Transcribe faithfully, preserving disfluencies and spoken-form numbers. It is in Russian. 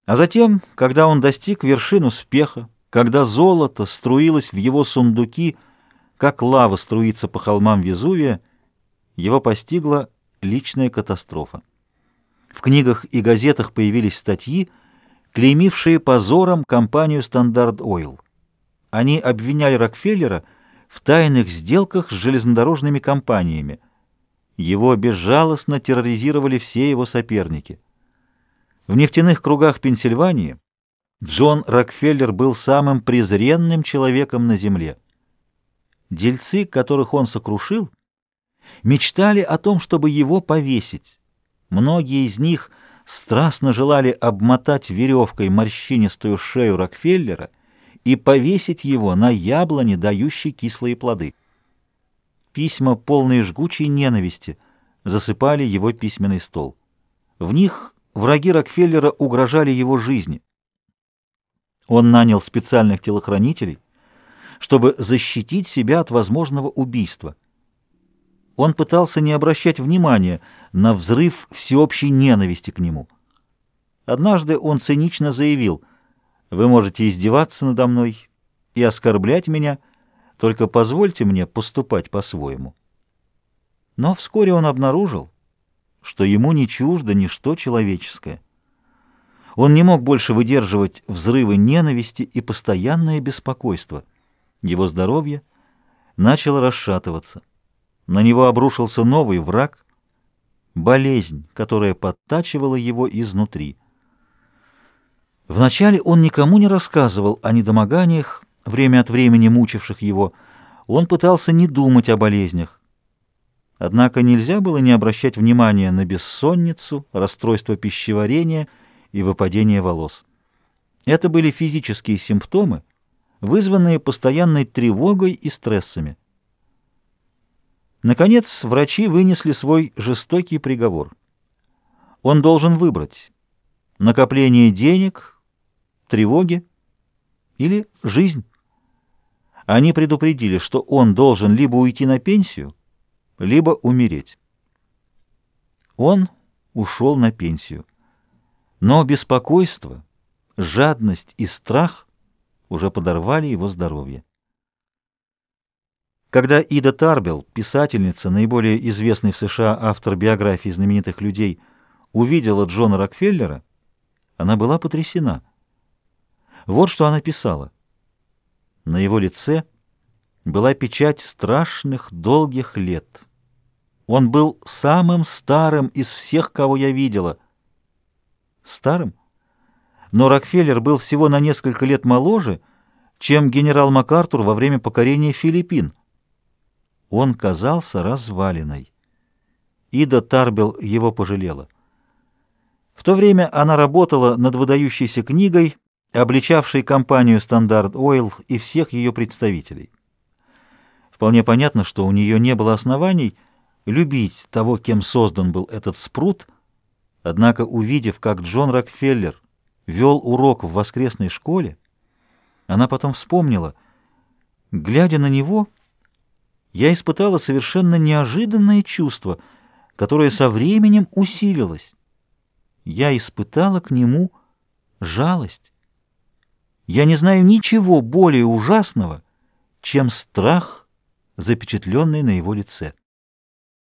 А затем, когда он достиг вершин успеха, когда золото струилось в его сундуки, как лава струится по холмам Везувия, его постигла личная катастрофа. В книгах и газетах появились статьи, клеймившие позором компанию «Стандарт Ойл». Они обвиняли Рокфеллера в тайных сделках с железнодорожными компаниями. Его безжалостно терроризировали все его соперники. В нефтяных кругах Пенсильвании Джон Рокфеллер был самым презренным человеком на земле. Дельцы, которых он сокрушил, мечтали о том, чтобы его повесить. Многие из них страстно желали обмотать веревкой морщинистую шею Рокфеллера и повесить его на яблоне, дающей кислые плоды. Письма, полные жгучей ненависти, засыпали его письменный стол. В них враги Рокфеллера угрожали его жизни. Он нанял специальных телохранителей, чтобы защитить себя от возможного убийства. Он пытался не обращать внимания на взрыв всеобщей ненависти к нему. Однажды он цинично заявил: «Вы можете издеваться надо мной и оскорблять меня, только позвольте мне поступать по-своему». Но вскоре он обнаружил, что ему не чуждо ничто человеческое. Он не мог больше выдерживать взрывы ненависти и постоянное беспокойство. Его здоровье начало расшатываться. На него обрушился новый враг — болезнь, которая подтачивала его изнутри. Вначале он никому не рассказывал о недомоганиях, время от времени мучивших его. Он пытался не думать о болезнях. Однако нельзя было не обращать внимания на бессонницу, расстройство пищеварения и выпадение волос. Это были физические симптомы, вызванные постоянной тревогой и стрессами. Наконец, врачи вынесли свой жестокий приговор. Он должен выбрать накопление денег, тревоги или жизнь. Они предупредили, что он должен либо уйти на пенсию, либо умереть. Он ушел на пенсию. Но беспокойство, жадность и страх уже подорвали его здоровье. Когда Ида Тарбелл, писательница, наиболее известный в США автор биографий знаменитых людей, увидела Джона Рокфеллера, она была потрясена. Вот что она писала. На его лице была печать страшных долгих лет. Он был самым старым из всех, кого я видела. Старым? Но Рокфеллер был всего на несколько лет моложе, чем генерал МакАртур во время покорения Филиппин. Он казался развалиной. Ида Тарбелл его пожалела. В то время она работала над выдающейся книгой, обличавшей компанию «Стандарт Ойл» и всех ее представителей. Вполне понятно, что у нее не было оснований любить того, кем создан был этот спрут, однако, увидев, как Джон Рокфеллер вел урок в воскресной школе, она потом вспомнила: глядя на него, я испытала совершенно неожиданное чувство, которое со временем усилилось. Я испытала к нему жалость. Я не знаю ничего более ужасного, чем страх, запечатленный на его лице.